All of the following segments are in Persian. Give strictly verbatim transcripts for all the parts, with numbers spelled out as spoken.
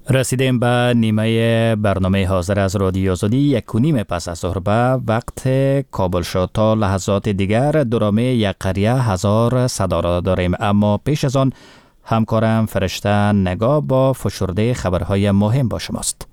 رسیدیم به نیمه برنامه حاضر از رادیو آزادی. یک و نیم پس از ظهر به وقت کابل شد. تا لحظات دیگر درامه یک قریه هزار صدا را داریم، اما پیش از آن همکارم فرشته نگاه با فشرده خبرهای مهم با شماست.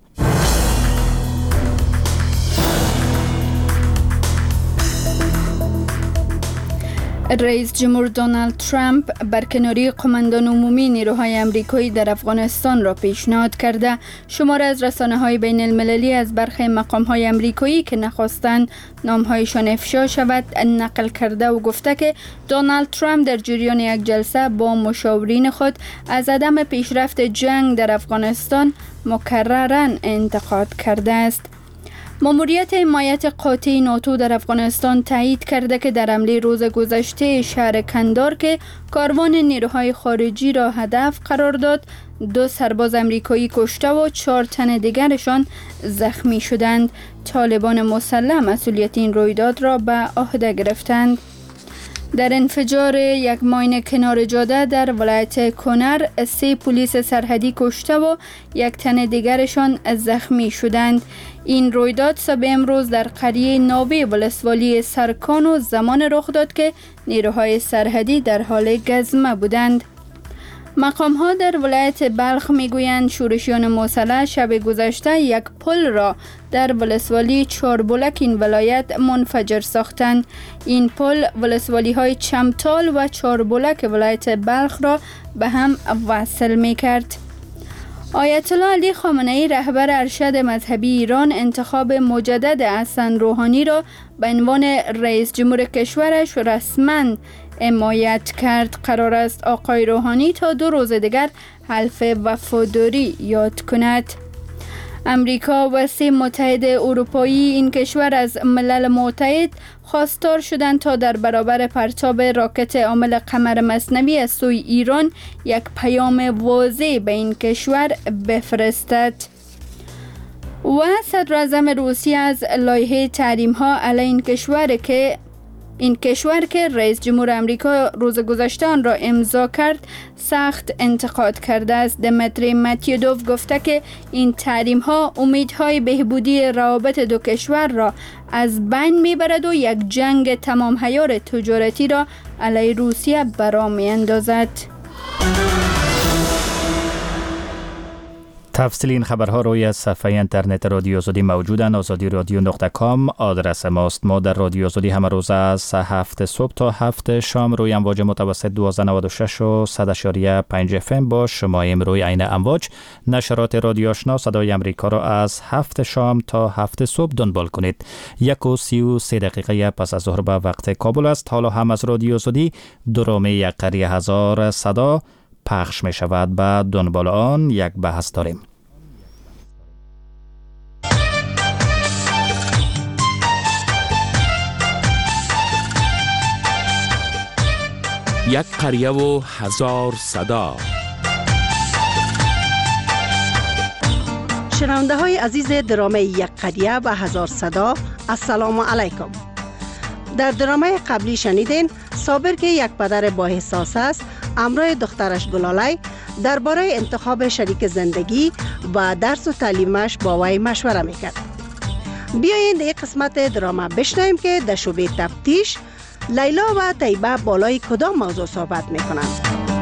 رئیس جمهور دونالد ترامپ برکناری قماندان عمومی نیروهای آمریکایی در افغانستان را پیشنهاد کرده. شمار از رسانه‌های بین المللی از برخی مقام‌های آمریکایی که نخواستند نام‌هایشان افشا شود نقل کرده و گفته که دونالد ترامپ در جریان یک جلسه با مشاورین خود از عدم پیشرفت جنگ در افغانستان مکرراً انتقاد کرده است. ماموریت حمایت قاطع ناتو در افغانستان تایید کرده که در حمله روز گذشته شهر کندار که کاروان نیروهای خارجی را هدف قرار داد، دو سرباز آمریکایی کشته و چهار تن دیگرشان زخمی شدند. طالبان مسلح مسئولیت این رویداد را به عهده گرفتند. در انفجار یک ماین کنار جاده در ولایت کنر، سه پلیس سرحدی کشته و یک تن دیگرشان زخمی شدند. این رویداد صبح امروز در قریه ناوی ولسوالی سرکانو زمان رخ داد که نیروهای سرحدی در حال گزمه بودند. مقام ها در ولایت بلخ میگویند شورشیان مسلح شب گذشته یک پل را در ولسوالی چاربلک این ولایت منفجر ساختند. این پل ولسوالی های چمتال و چاربلک ولایت بلخ را به هم وصل می کرد. آیت الله علی خامنه ای رهبر ارشد مذهبی ایران انتخاب مجدد حسن روحانی را به عنوان رئیس جمهور کشورش رسما حمایت کرد. قرار است آقای روحانی تا دو روز دیگر حلف وفاداری یاد کند. امریکا و سه متحد اروپایی این کشور از ملل متحد خواستار شدند تا در برابر پرتاب راکت حامل قمر مصنوعی از سوی ایران یک پیام واضح به این کشور بفرستد. و صدر اعظم روسیه از لایحه تحریم ها علیه این کشور که این کشور که رئیس جمهور آمریکا روز گذشته آن را امضا کرد سخت انتقاد کرده است. دمیتری مدودوف گفته که این تحریم ها امیدهای بهبودی روابط دو کشور را از بین میبرد و یک جنگ تمام عیار تجارتی را علیه روسیه برآ میاندازد. تفصیل این خبرها روی از صفحه اینترنت رادیو آزادی موجودند. آزادی رادیو نقطه کام آدرس ماست. ما در رادیو آزادی همه روز از هفت صبح تا هفت شام روی امواج متوسط دوازده نود و شش و صد و پنج اف ام با شماییم روی عین امواج. نشرات رادیو آشنا صدای امریکا را از هفت شام تا هفت صبح دنبال کنید. یک و سی و سه دقیقه پس از ظهر به وقت کابل است. حالا هم از رادیو آزادی درامه یک قریه هزار صدا پخش می شود. بعد دنبال آن یک بحث داریم. یک قریه و هزار صدا. شنونده های عزیز درامه یک قریه و هزار صدا، السلام علیکم. در درامه قبلی شنیدین صابر که یک پدر با احساس است همراه دخترش گلاله درباره انتخاب شریک زندگی و درس و تعلیمش با وی مشوره میکرد. بیایید این قسمت درامه بشنویم که در شعبه تفتیش لیلا و طیبه بالای کدام موضوع صحبت میکنند.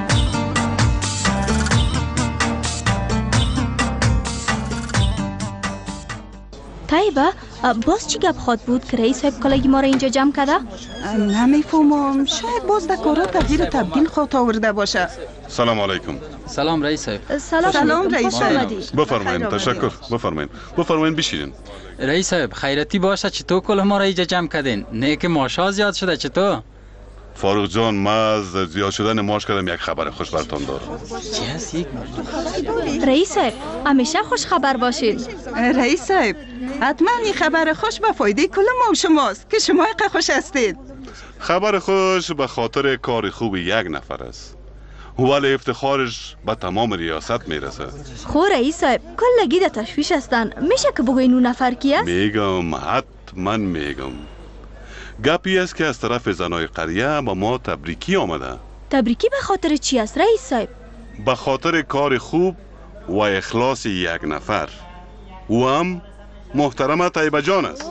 طیبه باز چی گپ خواد بود که رئیس صاحب کلاگی ما را اینجا جمع کرده؟ نمیفهمم، شاید باز در کارا تغییر تبدیل خواهد آورده باشه. سلام علیکم. سلام رئیس صاحب. سلام, سلام رئیس صاحب. بفرمایید. تشکر. بفرمایید. بفرمایید بشینین. رئیس صاحب خیرتی باشه چطور کل ما را اینجا جمع کردین؟ نه که ماشا زیاد شده چطور؟ فاروق جان، ما از زیاد شدن ماش کردم یک خبر خوش براتون دارم. چی هست یک؟ رئیس صاحب همیشه خوش خبر باشین. رئیس صاحب حتما این خبر خوش به فایده کل ما و شماست که شما یک خوش هستید. خبر خوش به خاطر کار خوب یک نفر است، ولی افتخارش به تمام ریاست میرسه. خو رئیس صاحب کلگی در تشویش هستن، میشه که بگوین اون نفر کی است؟ میگم، حتما میگم. گپی است که از طرف زنای قریه با ما تبریکی آمده. تبریکی به خاطر چی است رئیس صاحب؟ به خاطر کار خوب و اخلاص یک نفر. او هم محترم طیبه جان است.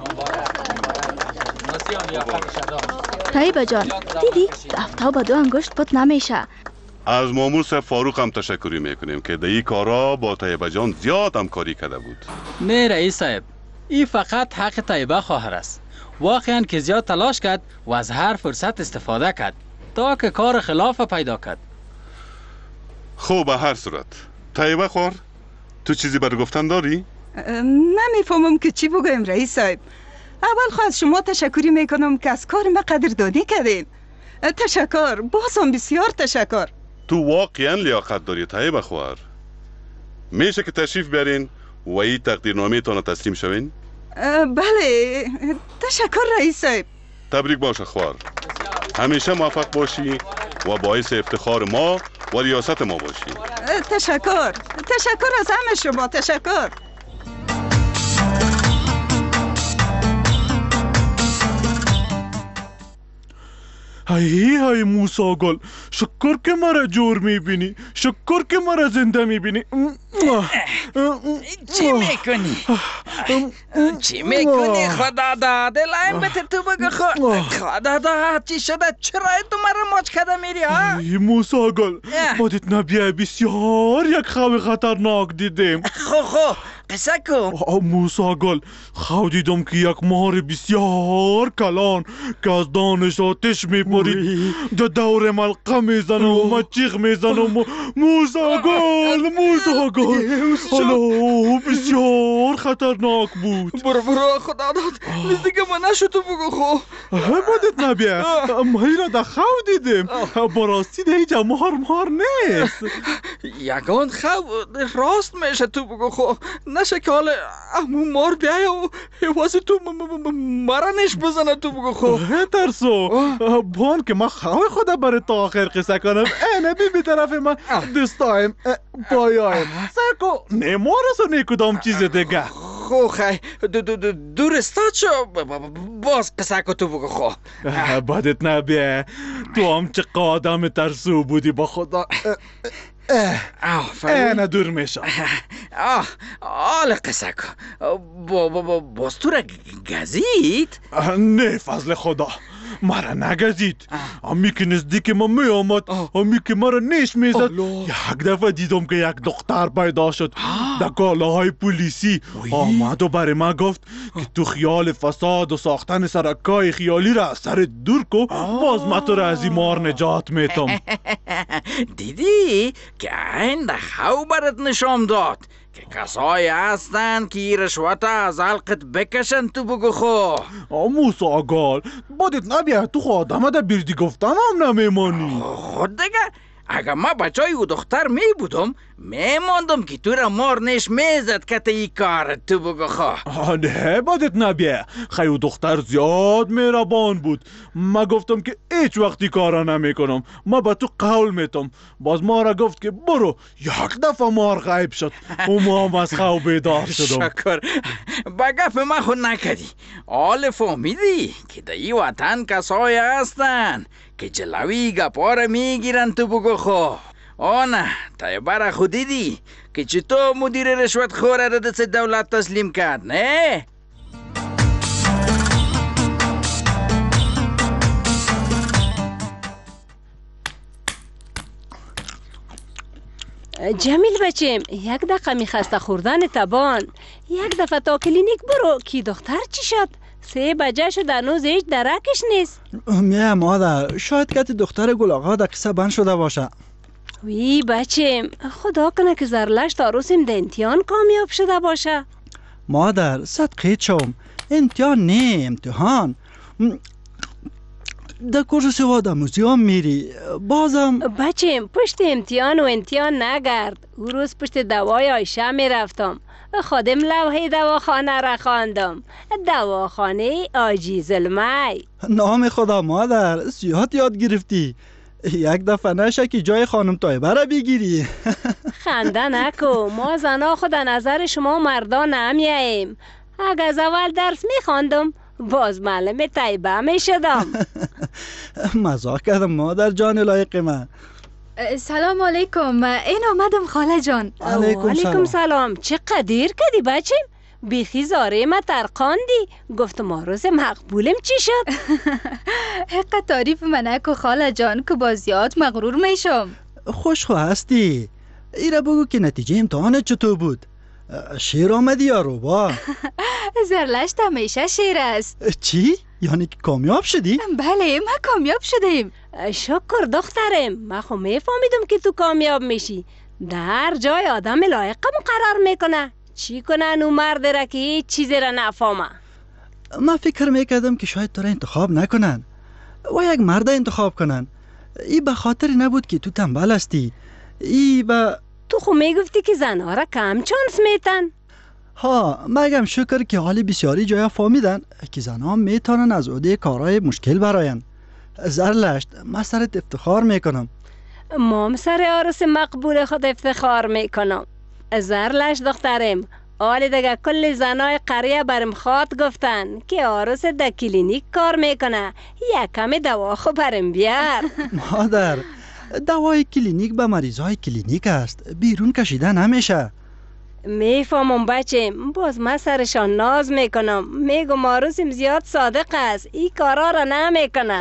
طیبه جان دیدی گفتا با دو انگشت پت نمیشه. از مامور صاحب فاروق هم تشکری میکنیم که در این کارا با طیبه جان زیاد همکاری کرده بود. نه رئیس صاحب، این فقط حق طیبه خواهر است. واقعا که زیاد تلاش کرد و از هر فرصت استفاده کرد تا که کار خلاف پیدا کرد. خب به هر صورت طیبه خور، تو چیزی برای گفتن داری؟ نمیفهمم که چی بگویم رئیس صاحب. اول خواهد شما تشکری میکنم که از کار ما قدردانی کردین. تشکر، بازم بسیار تشکر. تو واقعا لیاقت داری طیبه خور. میشه که تشریف بیارین و این تقدیرنامه تان تسلیم شوین؟ بله، تشکر رئیس صاحب. تبریک باشه خور. همیشه موفق باشی و باعث افتخار ما و ریاست ما باشی. تشکر، تشکر از همه شما. تشکر. های های موسی گل، شکر که مرا جور میبینی، شکر که مرا زنده میبینی. چی میکنی؟ چی میکنی خدا داده لایم بته تو بگو خود. خدا داده چی شده؟ چرا تو مرا ماچ کده میری ها؟ ای موسی گل، بادت نبیه بسیار یک خواه خطرناک دیدیم. خو خو قصه کن. موسی گل، خواه دیدم که یک مار بسیار کلان که از دانش آتش میبرید در دور ملقه میزنم و من چیخ میزنم و موسی گل موسی گل حالا بسیار خطرناک بود. برو برو خدا داد نزدیک ما نشو تو بگو خو. بادت نبیه مایی را در خواه دیدیم. براستی در اینجا مار مار نیست. یگان خواه راست میشه تو بگو خو. نشه که حال امو مار بیایه و حواسه تو مرا نش بزنه تو بگو خو. ترسو بان که ما خواه خدا برای تا آخر قصه کنم. اینه بی بی طرف من دستایم پایایم سرکو نمار سو نیکدام چیز دیگه. خو خی دور استاد شو باز قصه که تو بگو خو. بدت نبیه تو هم چه قادم ترسو بودی با خدا. اینه دور میشه. آل قصه کن باز تو را گزید؟ نه فضل خدا مرا نگزید. امی که نزدیک ما می آمد، امی که مرا نیش میزد، یک دفعه دیدم که یک دختر پیدا شد در کالاهای پلیسی. آمد و برای من گفت که تو خیال فساد و ساختن سرکای خیالی را از سر دور کو، باز من تو را از این مار نجات میتم. دیدی که این در خو برات نشان داد که کسایی هستن که رشوت از حلقت بکشن تو بگو خو. موسی آگال بادت نبیه تو خود آدمه در بیردی گفتن هم نمیمانی. خود دیگه اگه ما بچای او دختر می بودم میماندم که تو را مار نیش میزد که تا ای کار تو بگو خواه. نه بادت نبیه خیلی او دختر زیاد مهربان بود. ما گفتم که هیچ وقتی کارا نمی کنم، ما به تو قول میتم. باز ما را گفت که برو. یک دفعه مار غیب شد و ما هم از خواب بیدار شدم. شکر با گفت ما خود نکدی. آل فهمیدی که در ای وطن کسایی هستن که جلوی گپاره میگیرن تو بگو خو. آه نه طیبه را خود دیدی که چطور مدیر رشوت خوره را دست دولت تسلیم کرد نه؟ جمیل بچیم یک دقیقه میخسته خوردن تبان. یک دفعه تا کلینیک برو. کی دختر چی شد؟ سه بجه شد هنوز هیچ درکش نیست. میه مادر شاید که دختر گلاغا در قصه بند شده باشه. وی بچیم خدا کنه که زرلشت آروسیم ده امتحان کامیاب شده باشه. مادر صدقیت شوم امتحان نه امتحان. در کورس وادموزی هم میری بازم. بچیم پشت امتحان و امتحان نگرد. او روز پشت دوای آیشه میرفتم. خودم لوحه دواخانه را خواندم. دواخانه آجی ظلمی. نام خدا مادر زیاد یاد گرفتی. یک دفعه نشه که جای خانم طیبه را بگیری. خنده نکو. ما زنا خود نظر شما مردان نمیاییم. اگه از اول درس میخواندم باز معلم طیبه میشدم. مزاح کردم مادر جان لایق من. سلام علیکم. این آمدم خاله جان. علیکم سلام. سلام. چقدر دیر کردی بچیم؟ بیخی زاره ما ترقاندی. گفتم آروز مقبولم چی شد؟ حق تعریف من نکو خاله جان که با زیاد مغرور میشم. خوشخواه هستی. ایره بگو که نتیجه امتحانت چطور بود؟ شیر آمدی یا روبا؟ زرلشت همیشه شیر است. چی؟ یعنی که کامیاب شدی؟ بله ما کامیاب شدیم. شکر دخترم. من خو میفهمیدم که تو کامیاب میشی. در جای آدم لایقم قرار میکنه. چی کنن اون مرد را که هیچ چیزی را نفهمه؟ من فکر میکردم که شاید تو را انتخاب نکنن و یک مرد انتخاب کنن. ای به خاطر نبود که تو تنبل هستی. ای به تو خو میگفتی که زنها را کم چانس میتن. ها مگم شکر که حالی بسیاری جایا فهمیدن که زنها میتونن از عهده کارهای مشکل براین. زرلشت من سرت افتخار میکنم. مام سر عروس مقبول خود افتخار میکنم. زرلشت دخترم، حالی دیگه کل زنای قریه برم خواد گفتن که عروس در کلینیک کار میکنه. یک کمی دوا خو برم بیار. مادر دوای کلینیک به مریضای کلینیک است، بیرون کشیده نمیشه. میفهمم بچم، باز من سرشان ناز میکنم. میگم عروسم زیاد صادق است، این کارا را نمیکنه.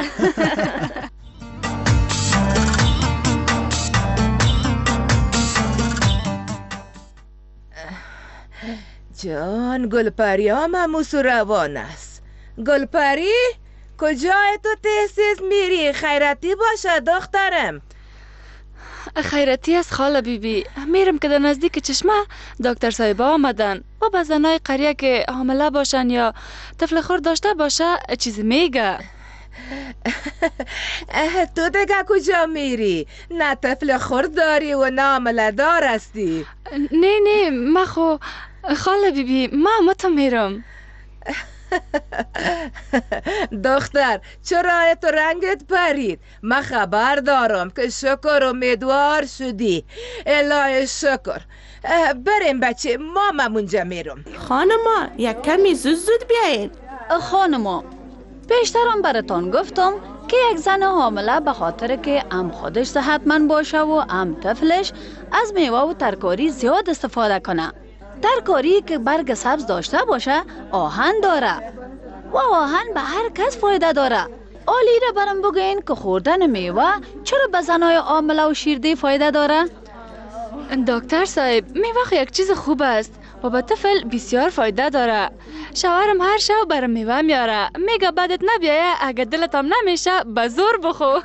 جان گلپری ها مموس و روان است. گلپری کجای تو تحسیس میری؟ خیرتی باشه دخترم. خیرتی از خاله بیبی. میرم که در نزدیک چشمه دکتر صاحبا آمدن و به زنای قریه که حامله باشن یا طفل خورد داشته باشه چیزی میگه. تو دیگه کجا میری؟ نه طفل خورد داری و نه حامله دار هستی. نه نه من خو خاله بیبی من متا میرم. دختر چرا تو رنگت پرید؟ من خبر دارم که شکر امیدوار شدی. الهی شکر. بریم بچه ما ممونجا میرم. خانما یک کمی زود زود بیاین. خانما پیشترم براتان گفتم که یک زن حامله به خاطر که ام خودش صحتمند باشه و ام طفلش از میوه و ترکاری زیاد استفاده کنه. ترکاری که برگ سبز داشته باشه آهن داره و آهن به هر کس فایده داره. آلی را برم بگین که خوردن میوه چرا به زنای حامله و شیرده فایده داره؟ دکتر صاحب میوه یک چیز خوب است و به طفل بسیار فایده داره. شوهرم هر شب برام میوه میاره. میگه بدت نبیایه اگه دلت هم نمیشه به زور بخو.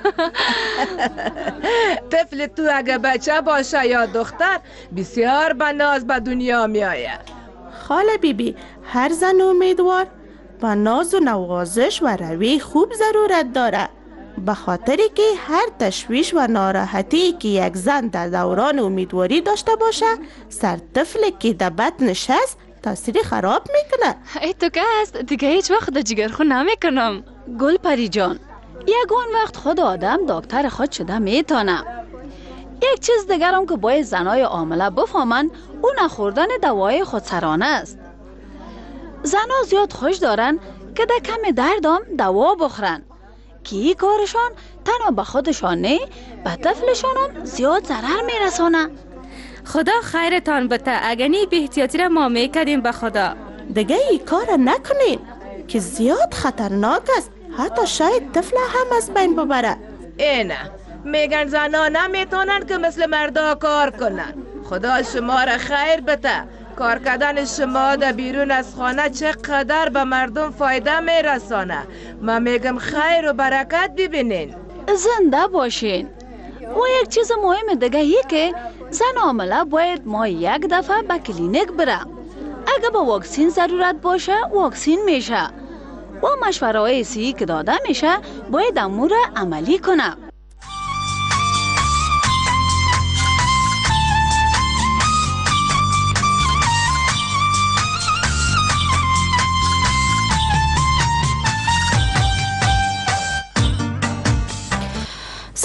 طفل تو اگه بچه باشه یا دختر بسیار به ناز به دنیا میایه. خاله بیبی هر زن امیدوار با ناز و نوازش و روی خوب ضرورت داره، به خاطری که هر تشویش و ناراحتی که یک زن در دوران امیدواری داشته باشه سر طفل که در بطن نشست تاثیر خراب میکنه. ای تو که هست دیگه هیچ وقت در جگر خون نمیکنم. گل پری جان یگان وقت خود آدم دکتر خود شده میتونه. یک چیز دیگرم که باید زنای حامله بفهمن اون نخوردن دوای خودسرانه است. زنها زیاد خوش دارن که در کم دردم دوا بخورن که این کارشان تنها به خودشان نه به طفلشان هم زیاد ضرر میرسانه. خدا خیرتان بده. اگنی به احتیاطی را ما میکردیم به خدا. دیگه این کار نکنین که زیاد خطرناک است، حتی شاید طفل هم از بین ببره. اینه میگن زنها نمیتونن که مثل مردا کار کنن. خدا شما را خیر بده. کار کردن شما در بیرون از خانه چقدر به مردم فایده میرسانه. من میگم خیر و برکت ببینین. زنده باشین. و یک چیز مهم دیگه ای که زن حامله باید ما یک دفعه به کلینیک بره. اگه با واکسین ضرورت باشه واکسین میشه و مشوره های صحی که داده میشه باید امور عملی کنه.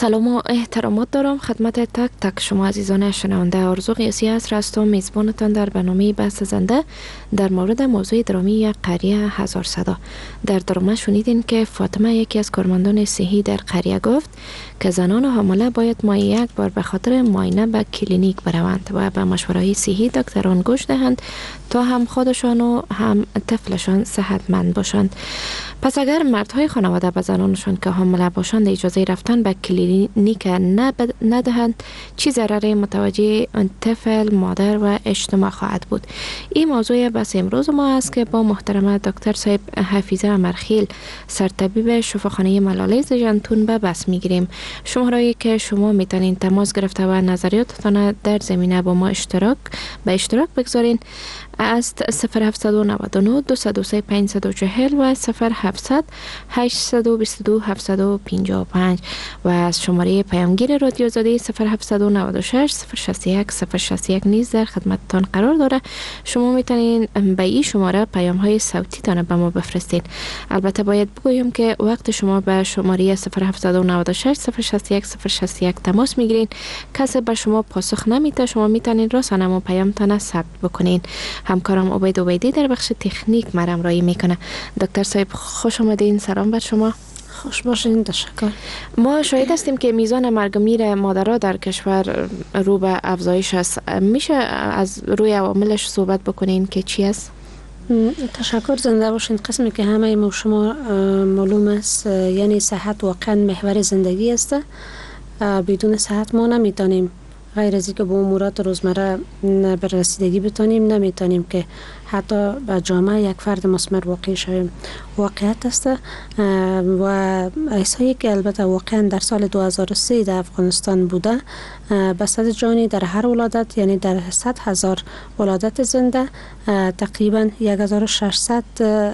سلام و احترامات دارم خدمت تک تک شما عزیزان شنونده. آرزو قیاسی است، هستم میزبانتان در برنامه بحث زنده در مورد موضوع درامی یک قریه هزار صدا. در درامه شنیدین که فاطمه یکی از کارمندان صحی در قریه گفت که زنان حامله باید ماهی یک بار به خاطر معاینه به کلینیک بروند و به مشوره‌های صحی دکتران گوش دهند تا هم خودشان و هم طفلشان صحتمند باشند. پس اگر مردهای خانواده به زنانشان که حامله باشند اجازه رفتن به کلینیک ندهند، چی ضرری متوجه طفل، مادر و اجتماع خواهد بود؟ این موضوع بس امروز ما است که با محترم دکتر صاحب حفیظه امرخیل، سرطبیب شفاخانه ملالز ژنتون به بحث میگیریم. شماره‌ای که شما میتونین تماس گرفته و نظریاتتان در زمینه با ما اشتراک به اشتراک بگذارین است صفر هفت نه نه دو صفر سه پنج صفر چهار و صفر هفتصد هشت دو دو هفت پنج پنج و از شماره پیامگیر رادیو زاده صفر هفت نه شش صفر شصت یک صفر شصت یک نیز در خدمتتان قرار داره. شما میتونین به این شماره پیام های صوتی تان به ما بفرستین. البته باید بگویم که وقت شما به شماره صفر هفت نه شش صفر شصت یک صفر شصت یک تماس میگیرین، کسی به شما پاسخ نمیده، شما میتونین راسانه پیام تان ثبت بکنین. همکارم عبید عبیدی در بخش تکنیک مرام رایی میکنه. دکتر صاحب خوش آمدین، سلام بر شما. خوش باشین، تشکر. ما شاهد هستیم که میزان مرگ و میر مادرها در کشور رو به افزایش است. میشه از روی عواملش صحبت بکنین که چی است؟ تشکر، زنده باشین. قسمی که همه ما شما معلوم است، یعنی صحت واقعا محور زندگی است. بدون صحت ما نمیتونیم غیر از اینکه به امورات روزمره به رسیدگی بتونیم، نمیتونیم که حتی به جامعه یک فرد مثمر واقع شویم. واقعیت است و احصایی که البته واقعا در سال دو هزار و سه در افغانستان بوده، بسط جانی در هر ولادت، یعنی در صد هزار ولادت زنده تقریبا یک هزار و ششصد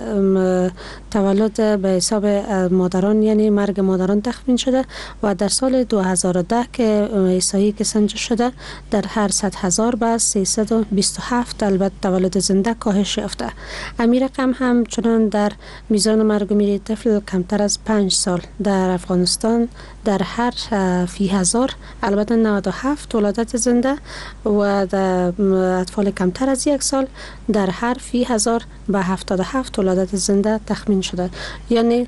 تولد به حساب مادران، یعنی مرگ مادران تخمین شده و در سال دو هزار و ده که احصایی که سنجش شده در هر صد هزار به سیصد و بیست و هفت البته تولد زنده کاهش یافته. امیر رقم هم چنان در میزان مرگ و میر طفل کمتر از پنج سال در افغانستان در هر فی هزار البته نود و هفت ولادت زنده و در اطفال کمتر از یک سال در هر فی هزار به هفتاد و هفت ولادت زنده تخمین شده. یعنی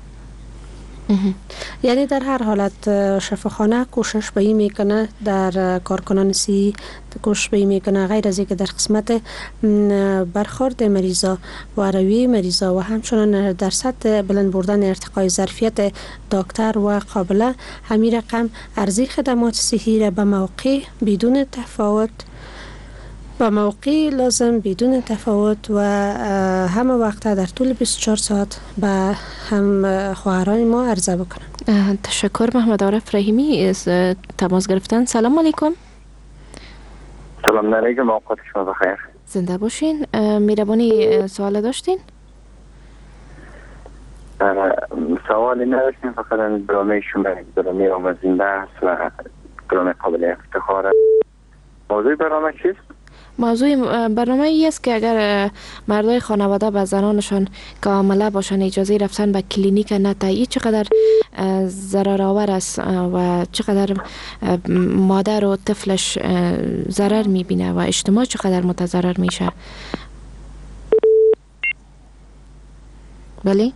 یعنی در هر حالت شفاخانه کوشش به این میکنه، در کارکنان صحی کوشش به این میکنه غیر از اینکه در قسمت برخورد مریضا و روی مریضا و همچنان در سطح بلند بردن ارتقای ظرفیت دکتر و قابله همین رقم ارزی خدمات صحی را به موقع بدون تفاوت با موقع لازم بدون تفاوت و همه وقت در طول بیست و چهار ساعت به هم خواهران ما عرضه بکنم. تشکر. محمد عارف رحیمی از تماس گرفتن. سلام علیکم. سلام علیکم، اوقات شما بخیر. زنده باشین. میربانی سوال داشتین؟ سوالی نداشتیم، فقط برنامه شما برنامه آموزنده است و برنامه قابل افتخار. موضوع برنامه چیست؟ موضوع برنامه ای است که اگر مردای خانواده به زنانشان که حامله باشن اجازه رفتن به کلینیک ندهند، چقدر ضرر آور است و چقدر مادر و طفلش ضرر میبینه و اجتماع چقدر متضرر میشه. بله،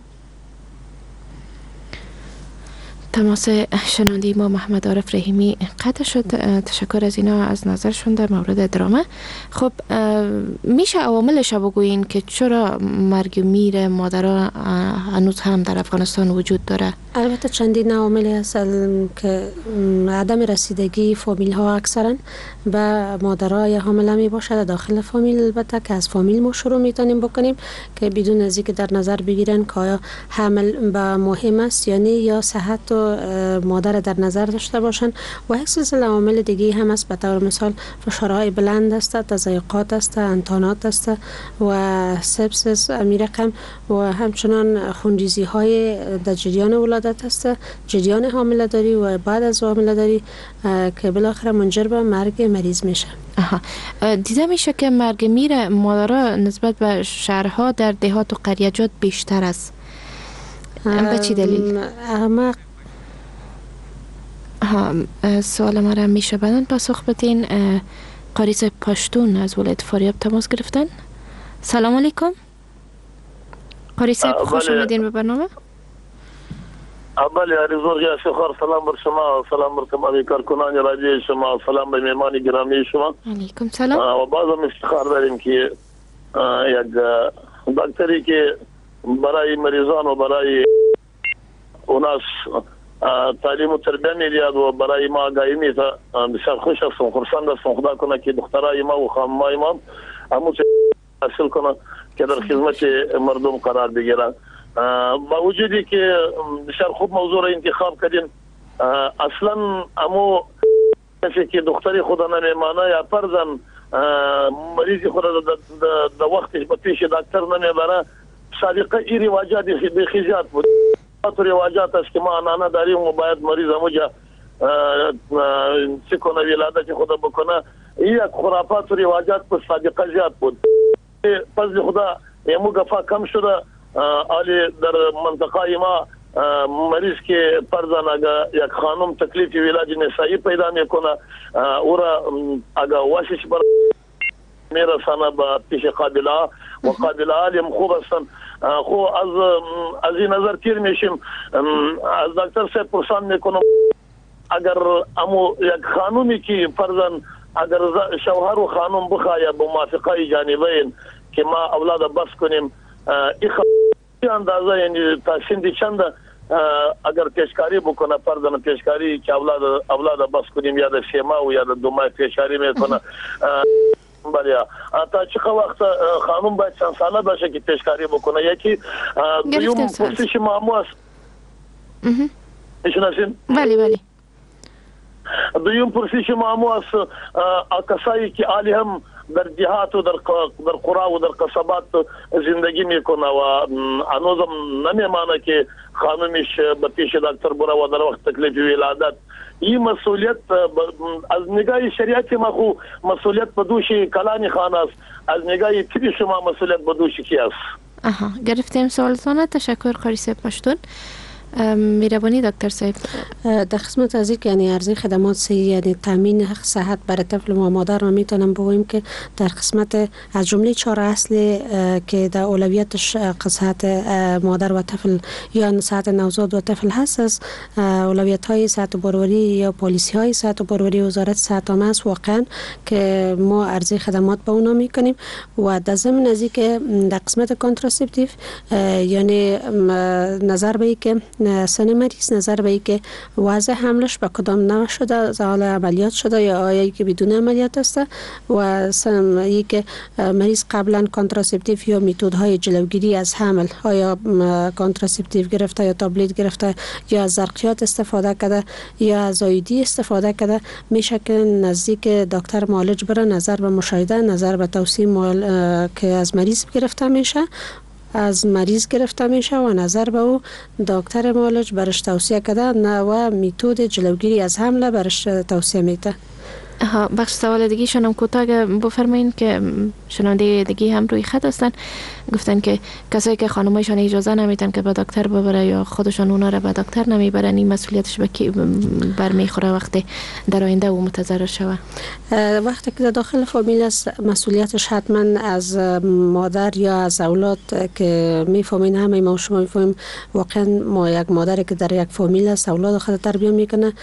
تماس شنوندی ما محمد عارف رحیمی قطع شد. تشکر از اینا از نظرشون در مورد درامه. خب میشه عواملش بگوین که چرا مرگ و میر مادرها هنوز هم در افغانستان وجود داره؟ البته چندین عوامل هست که عدم رسیدگی فامیل ها اکثرا به مادرای حامله می باشد داخل فامیل، البته که از فامیل ما شروع میتونیم بکنیم که بدون از اینکه در نظر بگیرن که آیا حمل به مهم است یا نه، یا صحت و مادر در نظر داشته باشن. و یک سلسله عوامل دیگه هم است، به طور مثال فشارهای بلند است، تضایقات است، انتانات است و سپسیس امیرقم و همچنان خونریزی های در جریان ولادت است، جریان حامله داری و بعد از حامله داری که بالاخره منجر به مرگ مریض میشه. آها. دیده میشه که مرگ میر مادرها نسبت به شهرها در دهات و قریجات بیشتر است. به چی دلیل؟ اما ها سوال ما را میشه بدن پاسخ بدین. قاری صاحب پشتون از ولایت فاریاب تماس گرفتن. سلام علیکم قاری صاحب، خوش آمدین به برنامه. بله عریضور یا شخار، سلام بر شما، سلام بر تمامی کارکنان رادیو شما، سلام به مهمان گرامی شما. علیکم سلام. و بازم افتخار داریم که یک دکتری که برای مریضان و برای اوناس تعلیم و تربیه میدید و برای ما آگاهی میده. بسیار خوش هستم، خرسند هستم. خدا کنه که دخترای ما و خانمای ما همون چه حاصل کنه که در خدمت مردم قرار بگیرن. با وجودی که بسیار خوب موضوع را انتخاب کردین، اصلا امو که دختری خدا نمیمانه یا فرزن مریضی خود در وقتش به پیش دکتر نمیبره، سابقه ای رواجات بخی زیاد بود. تو رواجات است که ما انانه داریم و باید مریض همونجا چه کنه، ولادت خدا بکنه. یک خرافات و رواجات پر سابقه زیاد بود. پس خدا یمو گفا کم شده. آلی در منطقه ما مریض که فرزن اگه یک خانم تکلیف ولادت نسایی پیدا میکنه، او را اگه واسش بر میرسانه به پیش قابله و قابله علم خوب هستن. خو از از این نظر تیر میشیم، از دکتر صاحب پرسان میکنم اگر امو یک خانومی که فرزن اگر شوهر و خانم بخواه به موافقه جانبین که ما اولاد بس کنیم، این خواهی اندازه یعنی تا سندی چند اگر پیشکاری بکنه، فرزن پیشکاری که اولاد اولاد بس کنیم یا در سیما و یا در دومای پیشکاری میکنه، بله تا چه وقت خانم باید چند ساله باشه که پیشکاری بکنه؟ یکی دویم پرسش معمو است. میشناسین؟ بله بله. دویم پرسش معمو است، کسایی که آلی هم در دیهات و در در قرا و در قصبات زندگی میکنه و هنوزم نمیمانه که خانمش به پیش دکتر بره و در وقت تکلیف ولادت. این مسئولیت از نگاه شریعت ما خو مسئولیت به دوش کلانی خانه است، از نگاه طبی شما مسئولیت به دوش کی است؟ آها گرفتیم سوالتان. تشکر قاری صاحب پشتون. میربانی دکتر صاحب در خدمت از اینکه یعنی ارزی خدمات صحی یعنی تامین صحت برای طفل و مادر ما میتونم بگویم که در قسمت از جمله چهار اصل که در اولویتش صحت مادر و طفل یا صحت نوزاد و طفل هست، از اولویت های صحت و باروری یا پالیسی های صحت و باروری وزارت صحت عامه است واقعا که ما ارزی خدمات به اونا میکنیم. و در ضمن از اینکه در قسمت کانتراسپتیو یعنی نظر به اینکه سن مریض، نظر به اینکه وضع حملش به کدام نوع شده، از حال عملیات شده یا آیا که بدون عملیات است، و سن اینکه مریض قبلا کانتراسپتیو یا میتودهای جلوگیری از حمل آیا کانتراسپتیو گرفته یا تابلت گرفته یا از زرقیات استفاده کرده یا از آیودی استفاده کرده، میشه که نزدیک دکتر معالج بره، نظر به مشاهده، نظر به توصیه که از مریض گرفته میشه از مریض گرفته میشه و نظر به او دکتر معالج برش توصیه کرده و میتود جلوگیری از حمله برش توصیه میده. ها بخش سوال دیگه شنم کوتاه بفرمایید که شنونده دیگه هم روی خط هستن، گفتن که کسایی که خانمایشان اجازه نمیدن که به دکتر ببره یا خودشان اونا را به دکتر نمیبرن، این مسئولیتش به کی برمیخوره وقتی در آینده او متضرر شوه؟ وقتی که داخل فامیل است مسئولیتش حتما از مادر یا از اولاد که میفهمین، همه ما شما میفهمیم واقعا ما یک مادر که در یک فامیل است اولاد خود تربیت میکنه،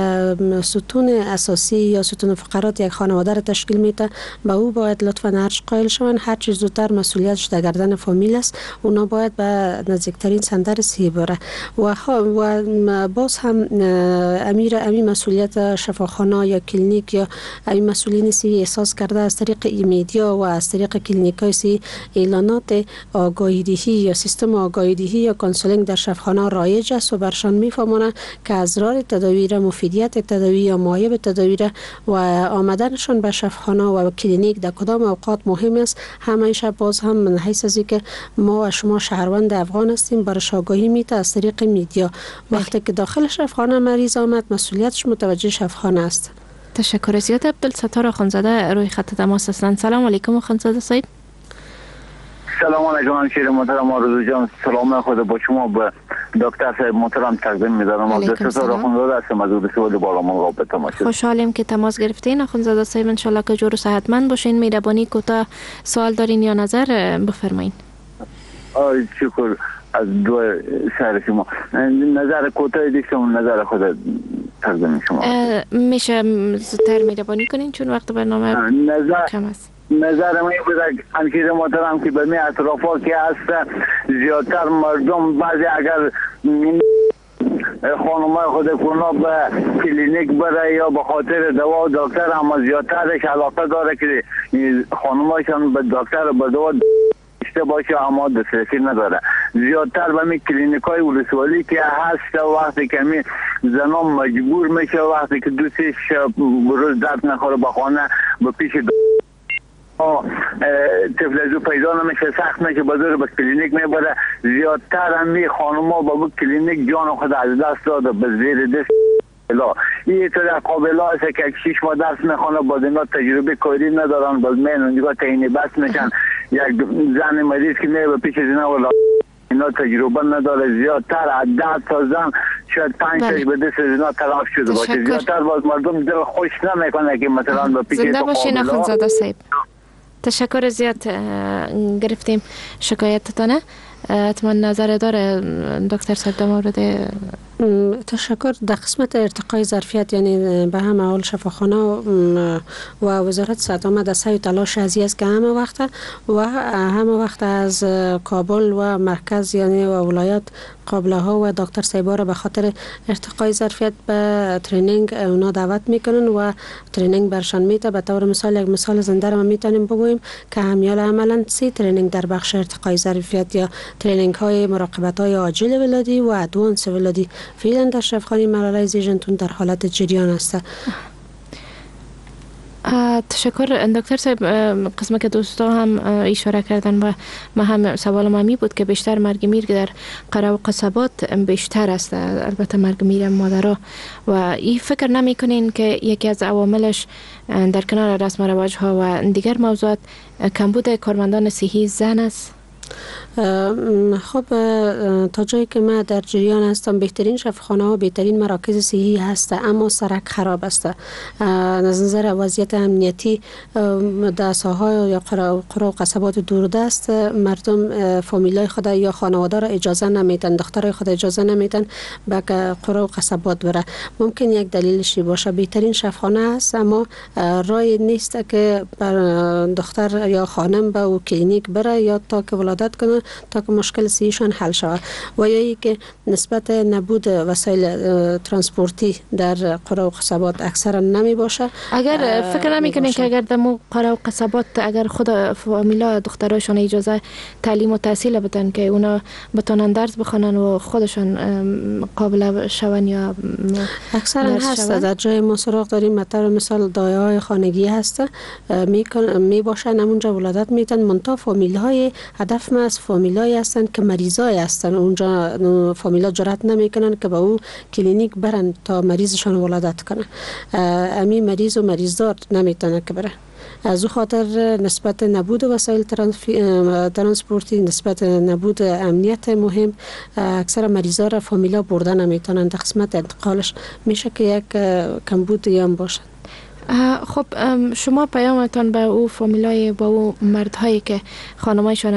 ستون اساسی یا ستون فقرات یک خانواده را تشکیل میده، با او باید لطفا هرچ قائل شون، هر چیز زودتر مسئولیتش در گردن فامیل است، اونا باید به نزدیکترین سنتر صحی بره و و باز هم امیر امی مسئولیت شفاخانه یا کلینیک یا این مسئولین صحی احساس کرده از طریق ایمیدیا و از طریق کلینیکای صحی اعلانات آگاهی دهی یا سیستم آگاهی دهی یا کانسولینگ در شفاخانه رایج است و برشان میفهمونه که اسرار تداوی، مفیدیت تداوی یا معایب تداوی و آمدنشون به شفاخانه و کلینیک در کدام اوقات مهم است. همیشه باز هم من حیث از که ما و شما شهروند افغان هستیم برش آگاهی میده از طریق میدیا. وقتی که داخل شفاخانه مریض آمد مسئولیتش متوجه شفاخانه است. تشکر زیاد. عبدالستار آخوندزاده روی خط تماس هستند. سلام علیکم آخوندزاده صاحب. سلام علیکم شیر محترم آرزو جان، سلام خود با شما به دکتر صاحب محترم تقدیم می‌دارم. از دستور آخوندزاده هستم از اردسوال بالامال رابطه تماس. خوشحالیم که تماس گرفتین آخوندزاده صاحب، ان شاءالله که جور و صحتمند باشین. مهربانی کوتاه سوال دارین یا نظر بفرمایید. آی شکر از دو شهر شما. نظر کوتاه دیشم نظر خود تقدیم شما. میشه زودتر مهربانی کنین چون وقت برنامه نظر کم است. نظر من بود انکیر محترم که به می اطرافا که هست زیادتر مردم بعضی اگر خانمای خود کونا به کلینیک بره یا به خاطر دوا و دکتر، اما زیادترش علاقه داره که خانمایشان به دکتر به دوا داشته باشه اما دسترسی نداره. زیادتر به می کلینیک های ولسوالی که هست وقتی که می زنان مجبور میشه وقتی که دوستش روز درد نخوره به خانه به پیش تفلزو پیدا نمیشه، سخت میشه بازار به کلینیک میبره. زیادتر همی خانوما با بود کلینیک جان خود از دست داده به زیر دست لا. این طور قابل هست که شیش ماه درس میخوانه باز اینا تجربه کاری ندارن، باز مین اونجا تعیین بس میشن. یک زن مریض که میره پیش زینا ولا اینا تجربه نداره. زیادتر از ده تا زن شاید پنج تاش به دست زینا تلاف شده باشه. زیادتر باز مردم دل خوش نمیکنه که مثلا به پیش زنده باشین آخوندزاده صاحب. تشکر زیاد گرفتیم شکایتتانه. حتما نظر داره دکتر صاحب در مورد تشکر. در قسمت ارتقای ظرفیت یعنی به همه حال شفاخانه و وزارت صحت آمد از سعی تلاش ازی است که همه وقت و همه وقت از کابل و مرکز یعنی و ولایات قابله ها و دکتر صاحبا را به خاطر ارتقای ظرفیت به ترینینگ اونا دعوت میکنن و ترینینگ برشان میته. به طور مثال یک مثال زنده را میتونیم بگوییم که همیال عملا سه ترینینگ در بخش ارتقای ظرفیت یا ترینینگ های مراقبت های عاجل ولادی و ادوانس ولادی فعلا در شفاخانه مرحله زیجنتون در حالت جریان است. تشکر دکتر صاحب. قسمت که دوستا هم اشاره کردن و ما هم سوال مامی بود که بیشتر مرگ میر در قرا و قصبات بیشتر است، البته مرگ میر مادرها، و این فکر نمی کنین که یکی از عواملش در کنار رسم و رواج ها و دیگر موضوعات کمبود کارمندان صحی زن است؟ خب تا جایی که من در جریان هستم بهترین شفاخانه ها بهترین مراکز صحی هست، اما سرک خراب است. از نظر وضعیت امنیتی در ساحه یا قرا و قصبات دوردست مردم فامیلای خود یا خانواده را اجازه نمیدن، دخترای خود اجازه نمیدن به قرا و قصبات بره. ممکن یک دلیلش باشه بهترین شفاخانه است اما رای نیست که دختر یا خانم به او کلینیک بره یا تا که ولادت کنه تا که مشکل صحیشان حل شود، و یا ای که نسبت نبود وسایل ترانسپورتی در قرا و قصبات اکثرا نمی باشه. اگر فکر نمی کنین که اگر در قرا و قصبات اگر خود فامیلا دختراشون اجازه تعلیم و تحصیل بدن که اونا بتونن درس بخونن و خودشان قابل شون یا اکثرا هست در جای ما سراغ داریم. مثلا مثال دایه های خانگی هست می می باشن همونجا ولادت میتن، منتها فامیل های هدف ما از فامیلای هستن که مریضای هستن، اونجا فامیلا جرأت نمیکنن که به اون کلینیک برن تا مریضشان ولادت کنن. امی مریض و مریضدار نمیتونه که بره. از او خاطر نسبت نبود وسایل ترانسپورتی، نسبت نبود امنیت مهم، اکثر مریضا را فامیلا برده نمیتونن. در قسمت انتقالش میشه که یک کمبود هم باشن. خب شما پیامتان به او فامیلای با او مردهایی که خانمایشان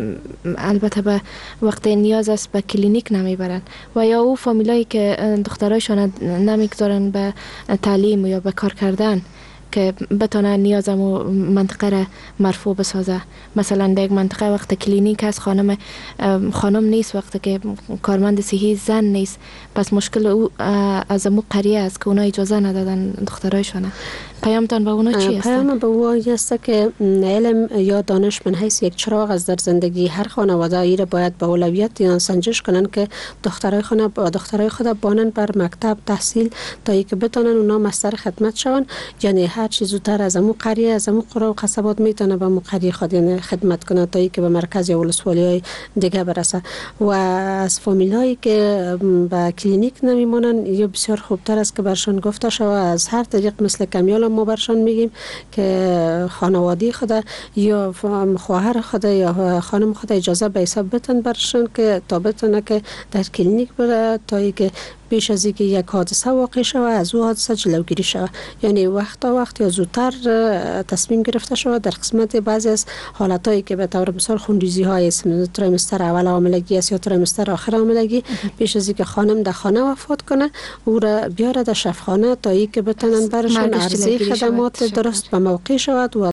البته به وقت نیاز است به کلینیک نمیبرن و یا او فامیلایی که دخترایشان نمیگذارن به تعلیم یا به کار کردن که بتونه نیازمو منطقه را مرفوع بسازه. مثلا در یک منطقه وقت کلینیک هست خانم خانم نیست، وقتی که کارمند صحی زن نیست، پس مشکل او از مو قریه است که اونا اجازه ندادن دخترایشونه. پیامتان به اونا چی است؟ پیام به اونا است که علم یا دانش من حیث یک چراغ از در زندگی هر خانواده ای را باید به اولویت یا سنجش کنن که دخترای خانه با دخترای خود بانن بر مکتب تحصیل تا اینکه بتونن اونا مستر خدمت شون. یعنی هر هر چیز زودتر از امو قریه از امو قرى و قصبات میتونه به امو قریه خود یعنی خدمت کنه تا اینکه به مرکز یا ولسوالی های دیگه برسه. و از فامیل هایی که به کلینیک نمیمونن یا بسیار خوبتر است که برشان گفته شود از هر طریق، مثل کمیال ما برشان میگیم که خانواده خود یا خواهر خود یا خانم خود اجازه به حساب بتن برشان که تا بتونه که در کلینیک بره تا اینکه پیش از اینکه یک حادثه واقع شود از او حادثه جلوگیری شود. یعنی وقت تا وقت یا زودتر تصمیم گرفته شود در قسمت بعضی از حالتایی که به طور مثال خونریزی های تریمستر اول حاملگی است یا تریمستر آخر حاملگی، پیش از اینکه خانم در خانه وفات کنه او را بیاره در شفاخانه تا اینکه بتونن برشان عرضه خدمات درست به موقع شود و